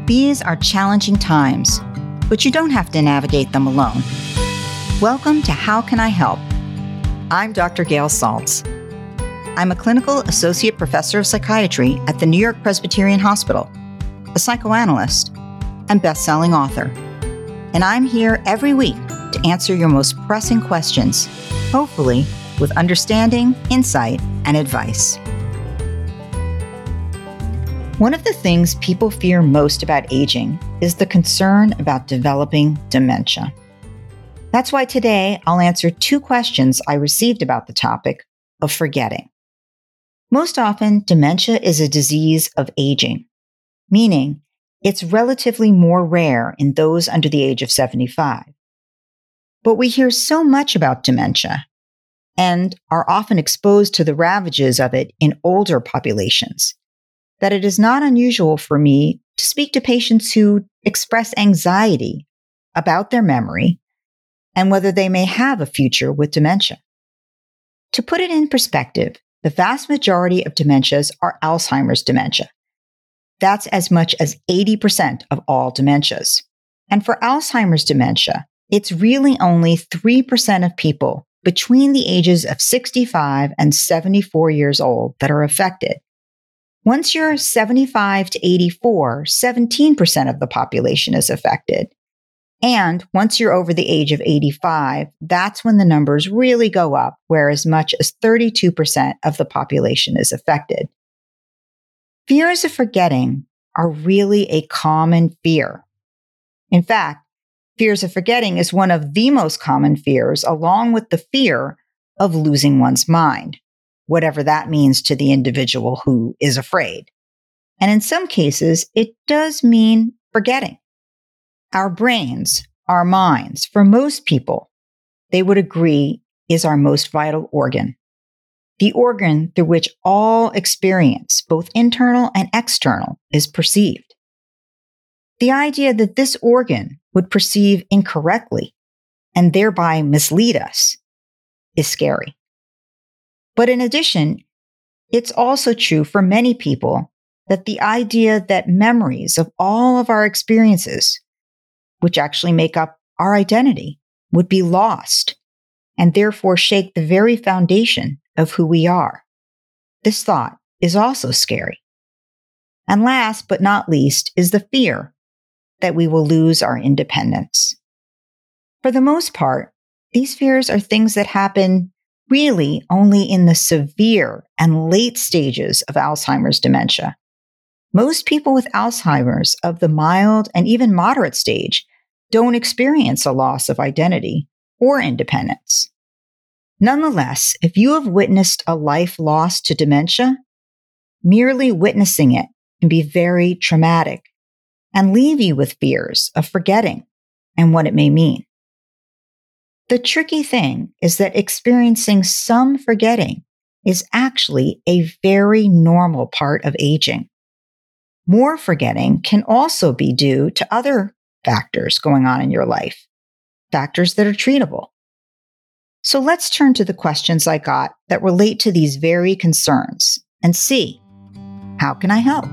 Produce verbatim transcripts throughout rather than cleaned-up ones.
These are challenging times, but you don't have to navigate them alone. Welcome to How Can I Help? I'm Doctor Gail Saltz. I'm a clinical associate professor of psychiatry at the New York Presbyterian Hospital, a psychoanalyst, and best-selling author. And I'm here every week to answer your most pressing questions, hopefully with understanding, insight, and advice. One of the things people fear most about aging is the concern about developing dementia. That's why today I'll answer two questions I received about the topic of forgetting. Most often, dementia is a disease of aging, meaning it's relatively more rare in those under the age of seventy-five. But we hear so much about dementia and are often exposed to the ravages of it in older populations that it is not unusual for me to speak to patients who express anxiety about their memory and whether they may have a future with dementia. To put it in perspective, the vast majority of dementias are Alzheimer's dementia. That's as much as eighty percent of all dementias. And for Alzheimer's dementia, it's really only three percent of people between the ages of sixty-five and seventy-four years old that are affected. Once you're seventy-five to eighty-four, seventeen percent of the population is affected. And once you're over the age of eighty-five, that's when the numbers really go up, where as much as thirty-two percent of the population is affected. Fears of forgetting are really a common fear. In fact, fears of forgetting is one of the most common fears, along with the fear of losing one's mind, whatever that means to the individual who is afraid. And in some cases, it does mean forgetting. Our brains, our minds, for most people, they would agree, is our most vital organ. The organ through which all experience, both internal and external, is perceived. The idea that this organ would perceive incorrectly and thereby mislead us is scary. But in addition, it's also true for many people that the idea that memories of all of our experiences, which actually make up our identity, would be lost and therefore shake the very foundation of who we are. This thought is also scary. And last but not least is the fear that we will lose our independence. For the most part, these fears are things that happen really only in the severe and late stages of Alzheimer's dementia. Most people with Alzheimer's of the mild and even moderate stage don't experience a loss of identity or independence. Nonetheless, if you have witnessed a life lost to dementia, merely witnessing it can be very traumatic and leave you with fears of forgetting and what it may mean. The tricky thing is that experiencing some forgetting is actually a very normal part of aging. More forgetting can also be due to other factors going on in your life, factors that are treatable. So let's turn to the questions I got that relate to these very concerns and see, how can I help?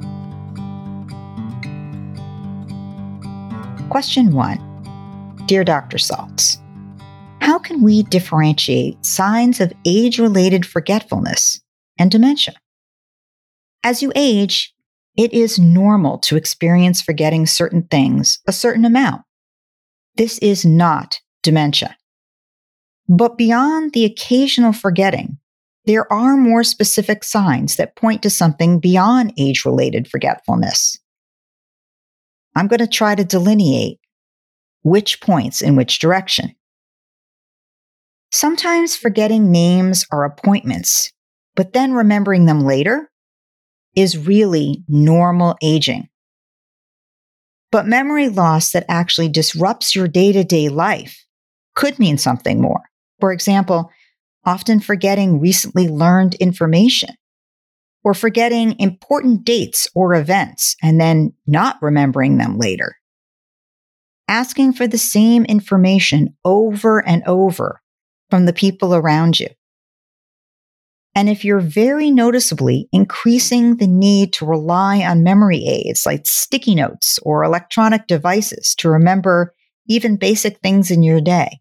Question one. Dear Doctor Saltz, how can we differentiate signs of age-related forgetfulness and dementia? As you age, it is normal to experience forgetting certain things a certain amount. This is not dementia. But beyond the occasional forgetting, there are more specific signs that point to something beyond age-related forgetfulness. I'm going to try to delineate which points in which direction. Sometimes forgetting names or appointments, but then remembering them later, is really normal aging. But memory loss that actually disrupts your day-to-day life could mean something more. For example, often forgetting recently learned information, or forgetting important dates or events and then not remembering them later. Asking for the same information over and over from the people around you. And if you're very noticeably increasing the need to rely on memory aids like sticky notes or electronic devices to remember even basic things in your day,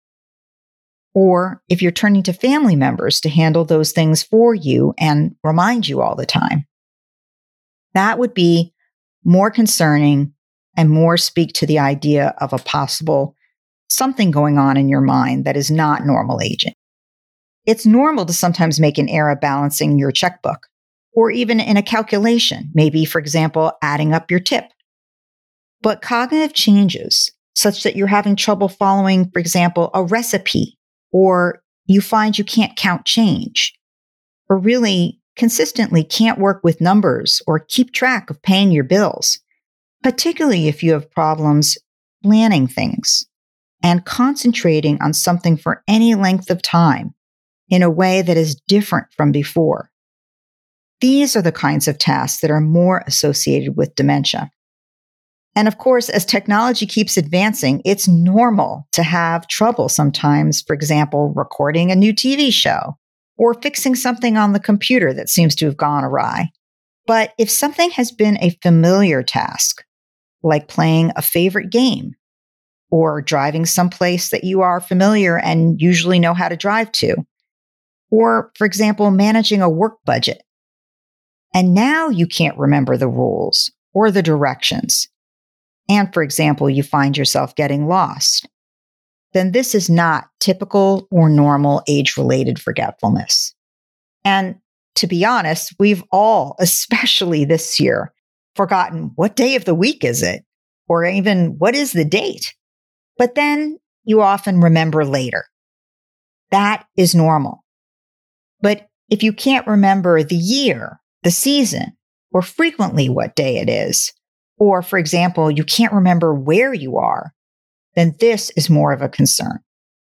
or if you're turning to family members to handle those things for you and remind you all the time, that would be more concerning and more speak to the idea of a possible something going on in your mind that is not normal aging. It's normal to sometimes make an error balancing your checkbook, or even in a calculation, maybe, for example, adding up your tip. But cognitive changes, such that you're having trouble following, for example, a recipe, or you find you can't count change, or really consistently can't work with numbers or keep track of paying your bills, particularly if you have problems planning things and concentrating on something for any length of time in a way that is different from before. These are the kinds of tasks that are more associated with dementia. And of course, as technology keeps advancing, it's normal to have trouble sometimes, for example, recording a new T V show or fixing something on the computer that seems to have gone awry. But if something has been a familiar task, like playing a favorite game or driving someplace that you are familiar and usually know how to drive to, or, for example, managing a work budget, and now you can't remember the rules or the directions, and, for example, you find yourself getting lost, then this is not typical or normal age-related forgetfulness. And to be honest, we've all, especially this year, forgotten what day of the week is it, or even what is the date. But then you often remember later. That is normal. But if you can't remember the year, the season, or frequently what day it is, or, for example, you can't remember where you are, then this is more of a concern.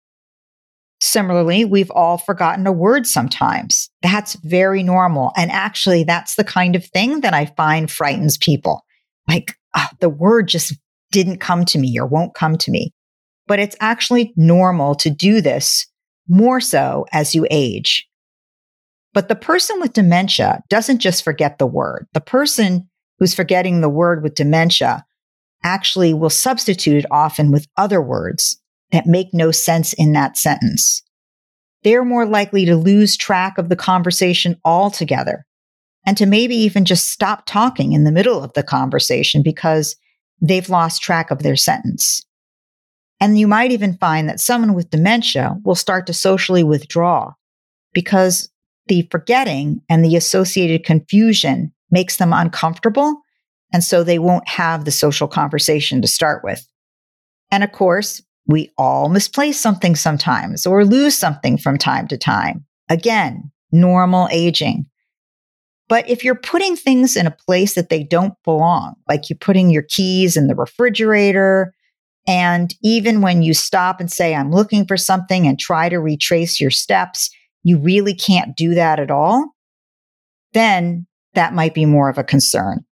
Similarly, we've all forgotten a word sometimes. That's very normal. And actually, that's the kind of thing that I find frightens people. Like, oh, the word just didn't come to me or won't come to me. But it's actually normal to do this more so as you age. But the person with dementia doesn't just forget the word. The person who's forgetting the word with dementia actually will substitute it often with other words that make no sense in that sentence. They're more likely to lose track of the conversation altogether and to maybe even just stop talking in the middle of the conversation because they've lost track of their sentence. And you might even find that someone with dementia will start to socially withdraw because the forgetting and the associated confusion makes them uncomfortable, and so they won't have the social conversation to start with. And of course, we all misplace something sometimes or lose something from time to time. Again, normal aging. But if you're putting things in a place that they don't belong, like you're putting your keys in the refrigerator, and even when you stop and say, I'm looking for something and try to retrace your steps, you really can't do that at all, then that might be more of a concern.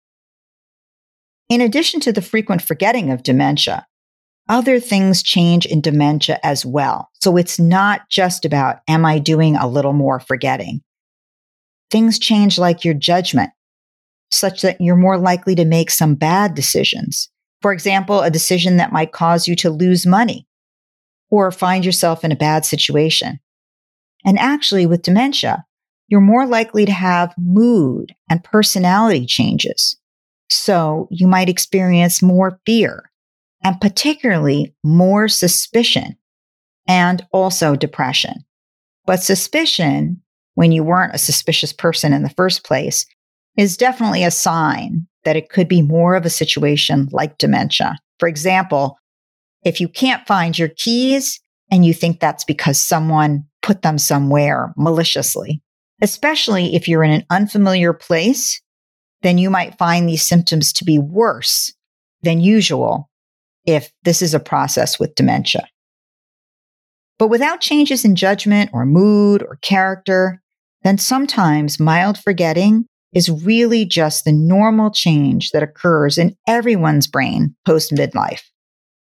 In addition to the frequent forgetting of dementia, other things change in dementia as well. So it's not just about, am I doing a little more forgetting? Things change like your judgment, such that you're more likely to make some bad decisions. For example, a decision that might cause you to lose money or find yourself in a bad situation. And actually, with dementia, you're more likely to have mood and personality changes. So you might experience more fear and particularly more suspicion and also depression. But suspicion, when you weren't a suspicious person in the first place, is definitely a sign that it could be more of a situation like dementia. For example, if you can't find your keys and you think that's because someone put them somewhere maliciously, especially if you're in an unfamiliar place, then you might find these symptoms to be worse than usual if this is a process with dementia. But without changes in judgment or mood or character, then sometimes mild forgetting is really just the normal change that occurs in everyone's brain post-midlife.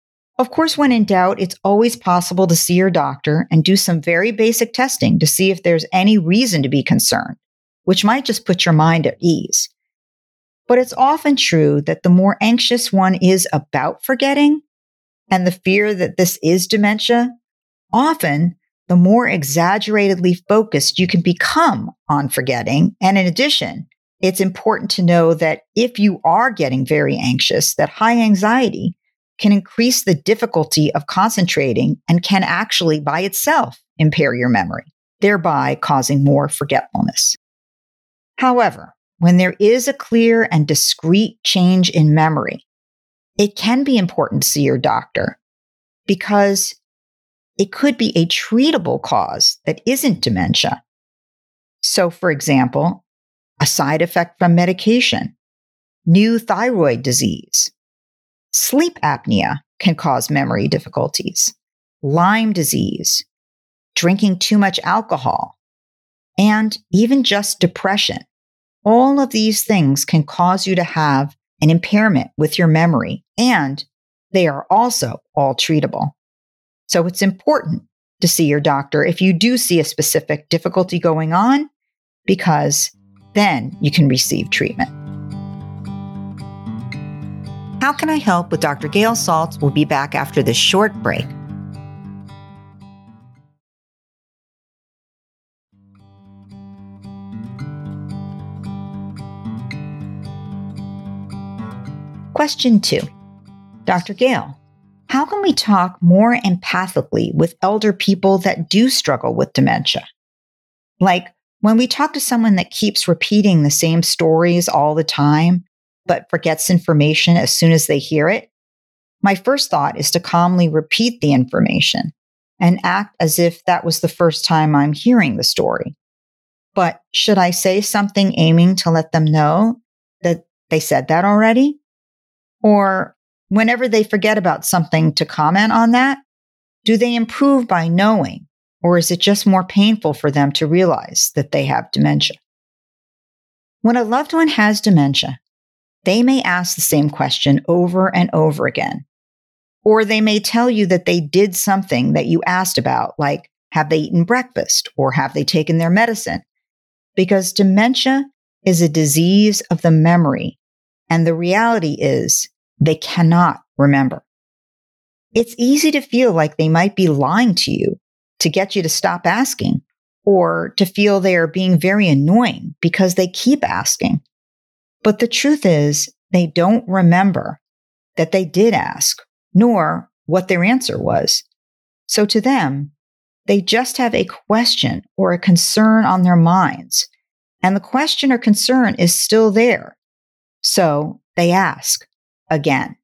Of course, when in doubt, it's always possible to see your doctor and do some very basic testing to see if there's any reason to be concerned, which might just put your mind at ease. But it's often true that the more anxious one is about forgetting and the fear that this is dementia, often the more exaggeratedly focused you can become on forgetting. And in addition, it's important to know that if you are getting very anxious, that high anxiety can increase the difficulty of concentrating and can actually by itself impair your memory, thereby causing more forgetfulness. However, when there is a clear and discrete change in memory, it can be important to see your doctor because it could be a treatable cause that isn't dementia. So, for example, a side effect from medication, new thyroid disease, sleep apnea can cause memory difficulties, Lyme disease, drinking too much alcohol, and even just depression. All of these things can cause you to have an impairment with your memory, and they are also all treatable. So it's important to see your doctor if you do see a specific difficulty going on, because then you can receive treatment. How Can I Help with Doctor Gail Saltz will be back after this short break. Question two. Doctor Gail, how can we talk more empathically with elder people that do struggle with dementia? Like when we talk to someone that keeps repeating the same stories all the time, but forgets information as soon as they hear it, my first thought is to calmly repeat the information and act as if that was the first time I'm hearing the story. But should I say something aiming to let them know that they said that already? Or whenever they forget about something, to comment on that? Do they improve by knowing, or is it just more painful for them to realize that they have dementia? When a loved one has dementia, they may ask the same question over and over again. Or they may tell you that they did something that you asked about, like, have they eaten breakfast or have they taken their medicine? Because dementia is a disease of the memory, and the reality is they cannot remember. It's easy to feel like they might be lying to you to get you to stop asking, or to feel they are being very annoying because they keep asking. But the truth is, they don't remember that they did ask, nor what their answer was. So to them, they just have a question or a concern on their minds, and the question or concern is still there. So they ask again.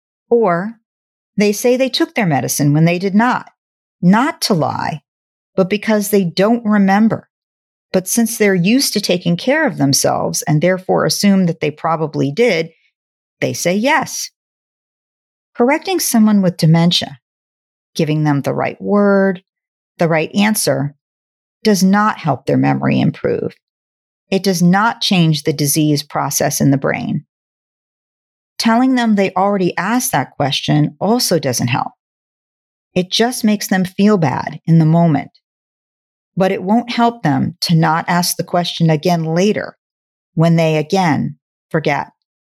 Or they say they took their medicine when they did not, not to lie, but because they don't remember. But since they're used to taking care of themselves and therefore assume that they probably did, they say yes. Correcting someone with dementia, giving them the right word, the right answer, does not help their memory improve. It does not change the disease process in the brain. Telling them they already asked that question also doesn't help. It just makes them feel bad in the moment. But it won't help them to not ask the question again later when they again forget.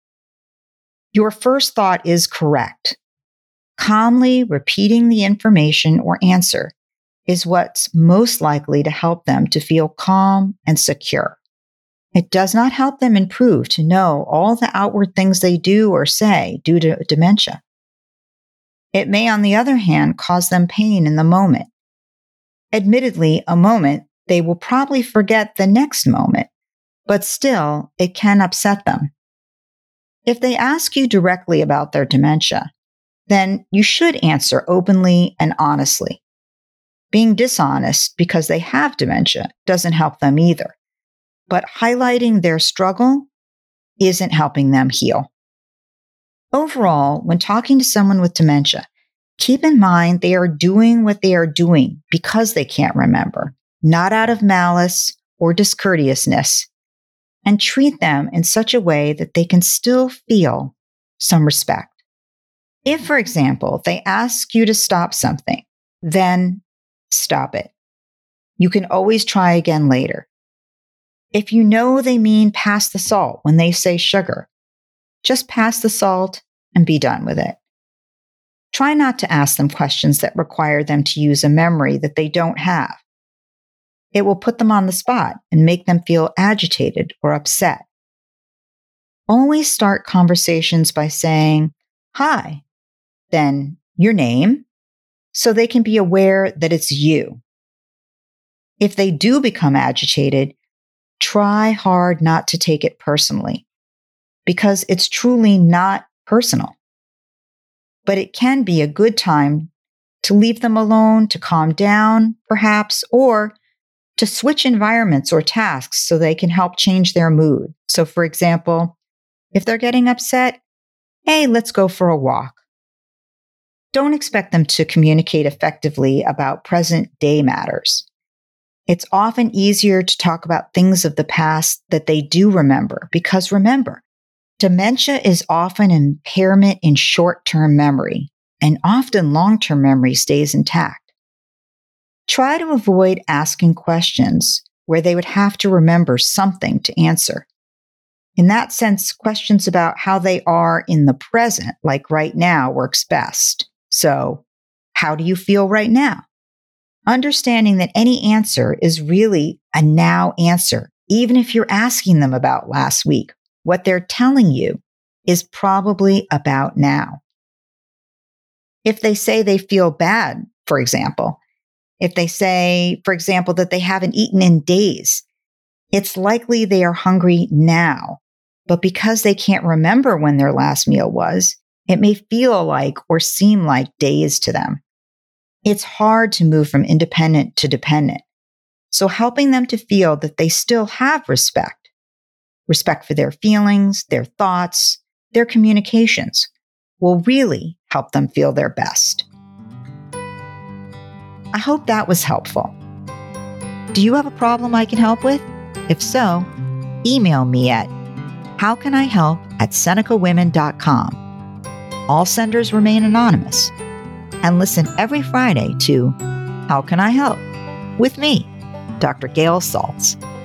Your first thought is correct. Calmly repeating the information or answer is what's most likely to help them to feel calm and secure. It does not help them improve to know all the outward things they do or say due to dementia. It may, on the other hand, cause them pain in the moment. Admittedly, a moment they will probably forget the next moment, but still, it can upset them. If they ask you directly about their dementia, then you should answer openly and honestly. Being dishonest because they have dementia doesn't help them either. But highlighting their struggle isn't helping them heal. Overall, when talking to someone with dementia, keep in mind they are doing what they are doing because they can't remember, not out of malice or discourteousness, and treat them in such a way that they can still feel some respect. If, for example, they ask you to stop something, then stop it. You can always try again later. If you know they mean pass the salt when they say sugar, just pass the salt and be done with it. Try not to ask them questions that require them to use a memory that they don't have. It will put them on the spot and make them feel agitated or upset. Always start conversations by saying, "Hi," then your name, so they can be aware that it's you. If they do become agitated, try hard not to take it personally, because it's truly not personal. But it can be a good time to leave them alone, to calm down, perhaps, or to switch environments or tasks so they can help change their mood. So, for example, if they're getting upset, hey, let's go for a walk. Don't expect them to communicate effectively about present day matters. It's often easier to talk about things of the past that they do remember, because remember, dementia is often an impairment in short-term memory, and often long-term memory stays intact. Try to avoid asking questions where they would have to remember something to answer. In that sense, questions about how they are in the present, like right now, works best. So, how do you feel right now? Understanding that any answer is really a now answer, even if you're asking them about last week. What they're telling you is probably about now. If they say they feel bad, for example, if they say, for example, that they haven't eaten in days, it's likely they are hungry now. But because they can't remember when their last meal was, it may feel like or seem like days to them. It's hard to move from independent to dependent. So helping them to feel that they still have respect, respect for their feelings, their thoughts, their communications, will really help them feel their best. I hope that was helpful. Do you have a problem I can help with? If so, email me at howcanihelp at seneca women dot com. All senders remain anonymous. And listen every Friday to How Can I Help? With me, Doctor Gail Saltz.